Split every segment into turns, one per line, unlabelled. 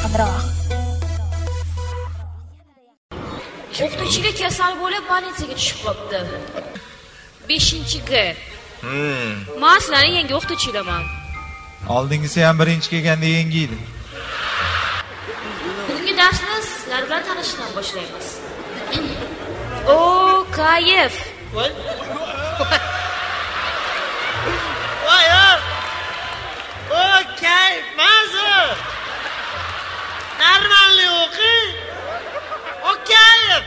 yaqinroq.
O'qituvchiga kasal bo'lib, больницаga tushib qolibdi. 5-G. Men sizlarning yangi o'qituvchilarman.
Oldingisi ham birinchi kelganda yangi edi.
Bugungi darsni sizlar bilan tanishishdan boshlaymiz. O, kayf.
Voy, o, kayf, mazza. Normalni o'qing. O, kayf.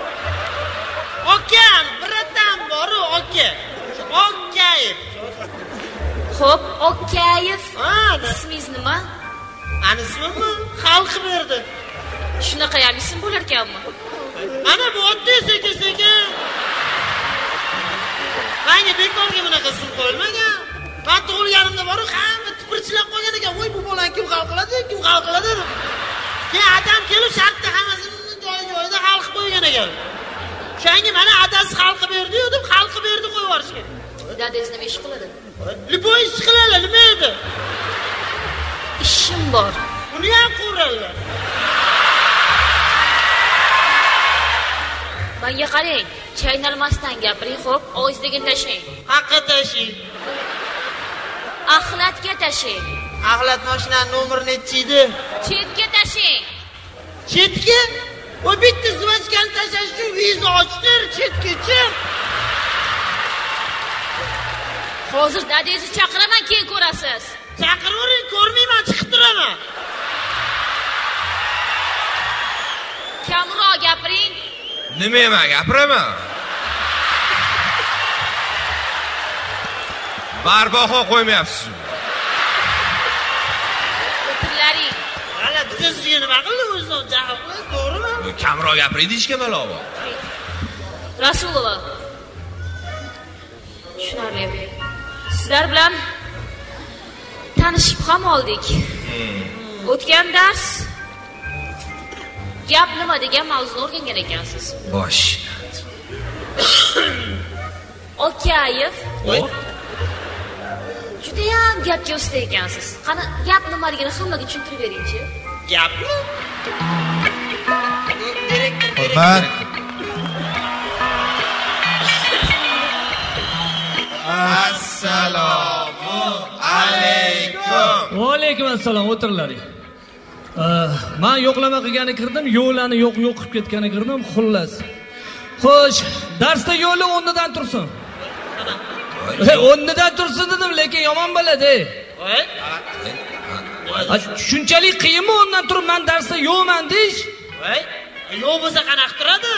Okan, biratan bor-u, oka. O, kayf.
Xo'p, o kayf. Ismingiz nima?
Ani ismimmi? Xalq berdi.
Shunaqa ham ism bo'lar ekanmi?
Ana bu oddiy sekin-sekin. Menga bekorga bunaqa ism qo'yilmagan. Men tug'ilganimda bor-u, hamma tipirchilab qolgan ekan. Voy, bu bolani kim hal qiladi? Kim hal qiladi? Keyin adam kelib shartda hammasini joy-joyida hal qilib qo'ygan ekan. O'shanga mana adasi hal qilib berdi-yu, deb hal qilib berdi qo'yib yuborishga.
Dadangiz nima ish qiladi?
Lipoy ish qiladi, nima edi?
Ishim bor.
Buni ham ko'radilar.
Menga qarang, chaynalmasdan gapiring, xo'p, og'zingizga tashlang.
Haqqa tashing.
Axlatga tashlang.
Axlat mashinaning nomeri nechi edi?
Chetga tashlang.
Chetga? O bitta zvachkani tashlash uchun viza ochdir, chetgacha.
Hozir dadangizni chaqiraman, keyin ko'rasiz.
Chaqiravering, ko'rmayman, chiqib turaman.
Kamroq gapiring.
Nima emas, gapiraman. Barbaho qo'ymayapsiz.
O'tirlaring.
Mana biz sizga nima qildi o'zim jahl qilasiz, to'g'rimi?
Kamroq gapiring deyishga malovo.
Rasululloh. Tushunarli. Sizlar bilan tanishib ham oldik. O'tgan dars gap nima degan mavzuni o'rgangan ekansiz.
Bosh.
Okayev. Juda ham gapga usta ekansiz. Qani gap nimaligini hammaga tushuntirib beringchi.
Gapmi?
Hurmat. Assalomu alaykum.
Va alaykum assalom, o'tirlaring. Men yo'qlama qilgani kirdim, yo'lani yo'q qilib ketgani kirdim, xullas. Xo'sh, darsda yo'li o'rnidan tursin. O'rnidan tursin dedim, lekin yomon bo'ladi.
Voy.
Shunchalik qiyinmi o'rnidan turib men darsda yo'qman deyish?
Voy, yo'q bo'lsa qanaqa turadi?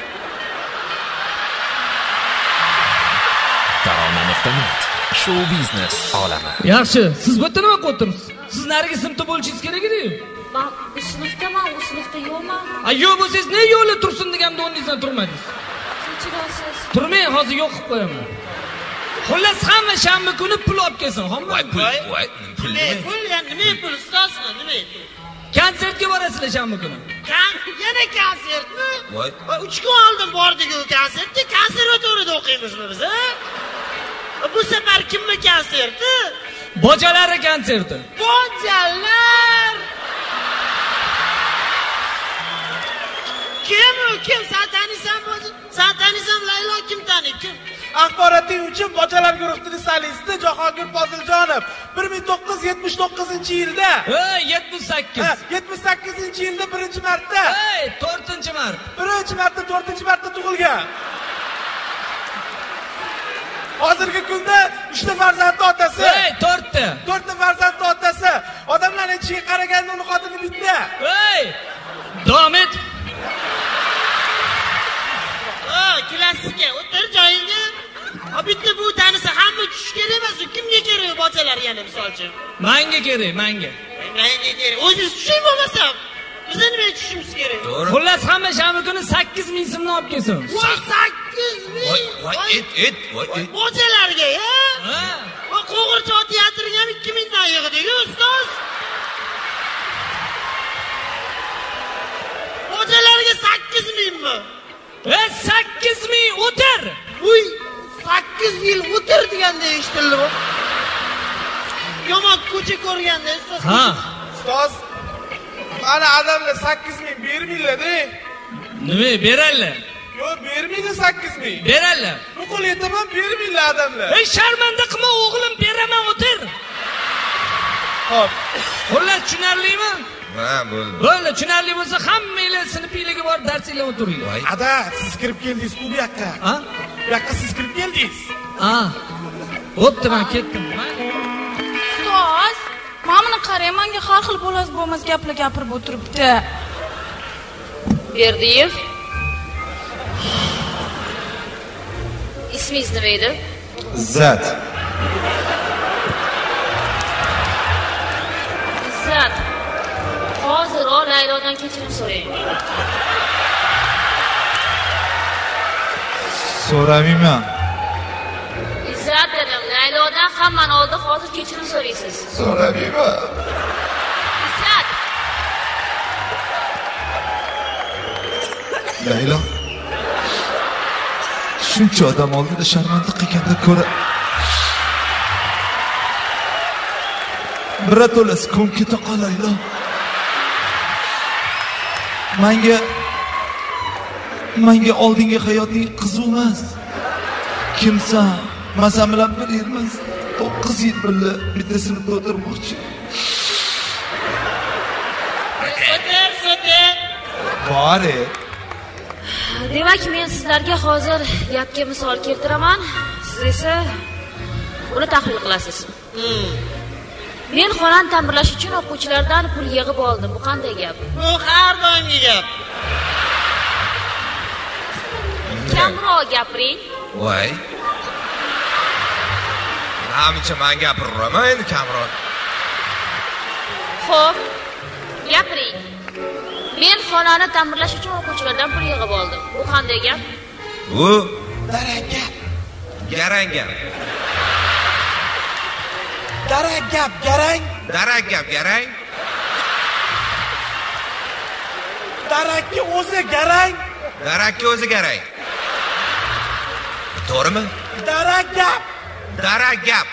Tarona.net show biznes olami.
Yaxshi, siz bu yerda nima qilib o'tiribsiz? Siz narigi sinfda bo'lishingiz kerak edi-ku.
Men bu sinfdaman, u sinfda yo'qman.
Yo'q bo'lsangiz ne yo'li tursin deganimda o'rningizdan turmadingiz.
Kechirasiz.
Turmang, hozir yo'q qilib qo'yaman. Xullas hamma shanba kuni pul olib kelsin, hamma.
Pul nima pul ustozmi? Nima pul?
Konsertga borasizlar shanba kuni.
Yana konsertmi? Voy, 3 kun oldin bordik-ku konsertga. Konservatoriyada o'qiymizmi biz, ha? Bu safar kimni konserti?
Bojalari konserti.
Bojalar! Kim? Satanisam Laylo kim tani? Kim?
Axboroting uchun Bojalar guruhining solisti Jahongir Poziljonov 1979-yilda.
78.
78-yilda 1-marta.
4-mart.
1-marta, 4-marta tug'ilgan. Hozirgi kunda 3 ta farzandli otasi.
4 ta.
4 ta farzandli otasi. Odamlar ichiga qaraganda uni xotini bitta.
Davom et.
Klassika, o'tir joyingga. Bitta bu tanisa hamma tushish kerak emas, kimga kerak bochalar yana misol uchun?
Menga kerak, menga.
Menga kerak. O'zingiz tushing bo'lmasam, biz nima tushishimiz kerak?
Xullas hamma shanba kuni 8000 so'mni olib kelsin.
8000. Voy, bochalarga, ha? Va Qo'g'irchoq teatriga ham 2000 dan yig'dik-ku, ustoz. Bochalarga 8000 mi?
8000 o'tir.
Uy, 8 yil o'tir deganda eshitildi bu. Yomon ko'cha ko'rganda ustoz.
Ustoz, ana adamlar 8.000 bermaylar-da.
Nima berarlar?
Yo'q, bermaydi 8.000.
Berarlar.
Bu qo'l yetaman bermaylar adamlar.
Ey sharmanda qilma o'g'lim, beraman o'tir.
Xo'p.
Xullas tushunarlimi?
Ha, bo'ldi.
Bo'ldi, tushunarli bo'lsa hammanglar sinfingizga borib darsingizga o'tiringlar.
Ada, siz kirib keldingiz-ku bu yoqqa.
Ha?
Bu yoqqa siz kirib keldingiz.
Ha. Bo'pti, men ketdim.
Ustoz, mana buni qarang, menga har xil bo'lmas gaplar gapirib o'tiribdi.
Berdiyev. Ismingiz nima edi?
Izzat.
Izzat. Hozir Laylodan kechirim so'rang.
So'ramayman.
Izzat dedim, Laylodan hammani oldi, hozir kechirim so'raysiz.
So'ramayman.
Izzat.
Laylo. Shuncha odam oldida sharmanda qilganda ko'ra birato'las ko'm keta qol Laylo. Menga oldingi hayoting qiziq emas. Kimsan? Masan bilan bir yermiz. 9 yil birga bittasini to'tirmoqchi.
So'ter.
Bore.
Demak, men sizlarga hozir gapga misol keltiraman. Siz esa uni tahlil qilasiz. Men xonani ta'mirlash uchun o'quvchilardan pul yig'ib oldim. Bu qanday gap?
Bu har doimgi gap.
Kamroq gapiring.
Voy. Namicha men gapiraman endi kamroq.
Xo'p, gapiring. Men xonani ta'mirlash uchun o'quvchilardan pul yig'ib oldim. Bu qanday gap?
Bu garang gap.
Garang.
Darak gap, garang.
Darakka o'zi garang.
Darakka o'zi garang. To'g'rimi?
Darak gap.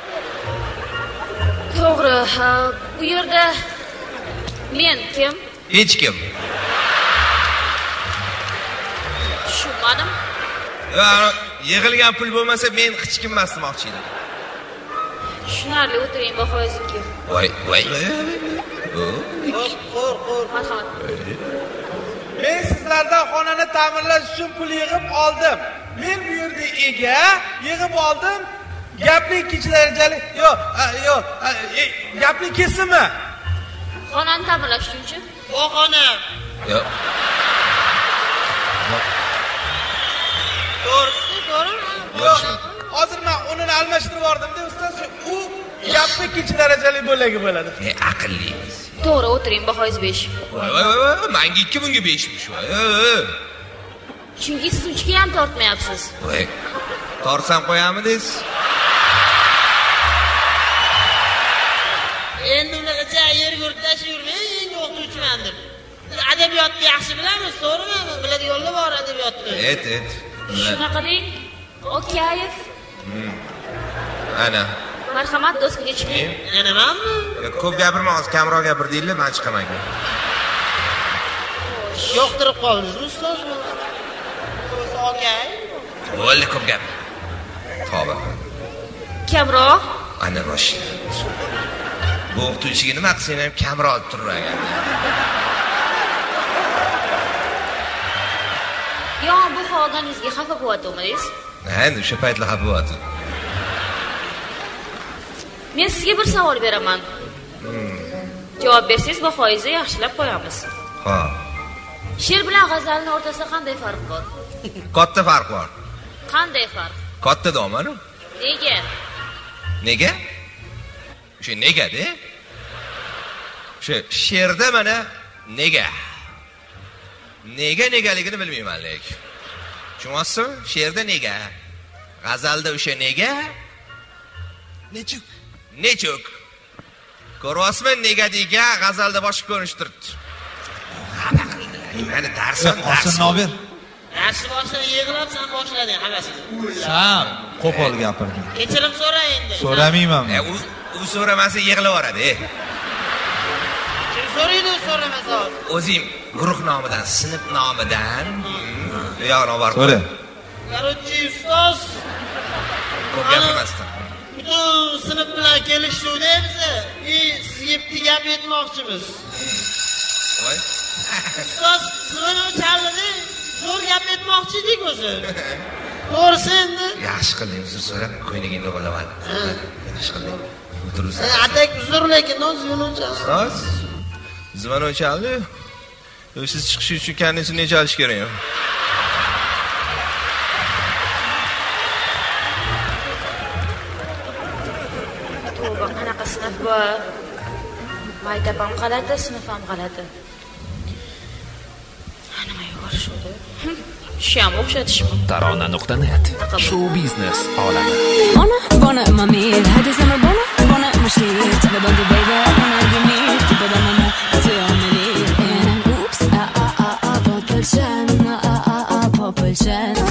To'g'ri. Bu yerda men kim?
Hech kim.
Tushunmadim.
Yig'ilgan pul bo'lmasa men hech kim emas demoqchi edim.
Tushunarli, o'tiring bahoyizimki.
Voy.
Marhamat.
Men sizlardan xonani ta'mirlash uchun pul yig'ib oldim. Men bu yerda ega yig'ib oldim. Gapni ikkinchi darajali. Yo'q. Gapni kesimi?
Xonani ta'mirlash uchunchi?
Bu xona.
Yo'q.
To'g'rimi?
Hozir men uni almashtirib yubordim-da, ustoz. U gapni ikkinchi darajali bo'lagi bo'ladi.
Aqllimiz.
To'g'ri, o'tiring, bahoyiz 5.
Voy. Menga 2 bunga 5miş. Voy.
Chunki siz 3 ga ham tortmayapsiz.
Voy. Torsam qo'yamidingiz?
Endi unaqacha yer ko'rib tashlayvermang, endi o'qituvchiman deb. Adabiyotni yaxshi bilamiz, to'g'rimi? Biladiganlar bor adabiyotni.
Et.
Shunaqa deng. Okayev.
Ana.
Marhamat, doskaga chiqing.
Yana menmi?
Ko'p gapirma, hozir kamroq gapir deylar, men chiqaman.
Yo'qtirib qoldingiz, ustoz. Okay.
Bo'ldi, ko'p gap. Tavba.
Kamroq.
Ana rosh. Bu o'qituvchiga nima qilsang ham kamroq turagan.
Yo, bu holingizga xafa bo'lyaptimiz?
Endi o'sha paytlar xafa bo'lyapti.
Men sizga bir savol beraman. Javob bersangiz bahoyizni yaxshilab qo'yamiz.
Ha.
She'r bilan g'azalning o'rtasida qanday farq bor?
Katta farq bor.
Qanday farq?
Katta domani?
Nega?
O'sha nega-da? O'sha she'rda mana nega? Negaligini bilmayman lekin. Tushunyapsizmi? She'rda nega? G'azalda o'sha nega? Nechuk. Ko'ryapsizmi, negadiga g'azalda boshqa ko'rinish turibdi. Mana darsdan
Nober.
Yaxshi boshdan yig'ilibsan boshlading hammasiga.
Sam, qo'pol gapirding.
Kechirim so'ra endi.
So'ramayman.
U so'ramasa yig'ilib yuboradi.
So'raydi, so'ramasa hozir.
O'zing guruh nomidan, sinf nomidan bu yoqni olib
So'ra.
Короче, ustoz,
ko'p gapirmasdan.
butun sinf bilan kelishuvda biz sizga bitta gap aytmoqchimiz.
Voy.
Ustoz, Zumano challadi, zo'r gap aytmoqchi edik o'zi. To'g'risi endi.
Yaxshi qilding, uzr so'rab ko'ynagingni bo'laman. Yaxshi qilding. O'tirursan.
Atak uzr lekin Zumano challadi.
Ustoz, Zumano chaldi. Siz chiqish uchun kandisini necha olish kerak?
Tavba, qanaqa sinf bor? Maktab ham g'alati, sinf ham g'alati. Nima yuborishdi? Sham o'xshatishmi?
Tarona.net Show business olami.
Wanna my meal, had this summer wanna my shit. Tell about the baby, wanna give me to the mama, to your money. And oops, purple chain, purple chain.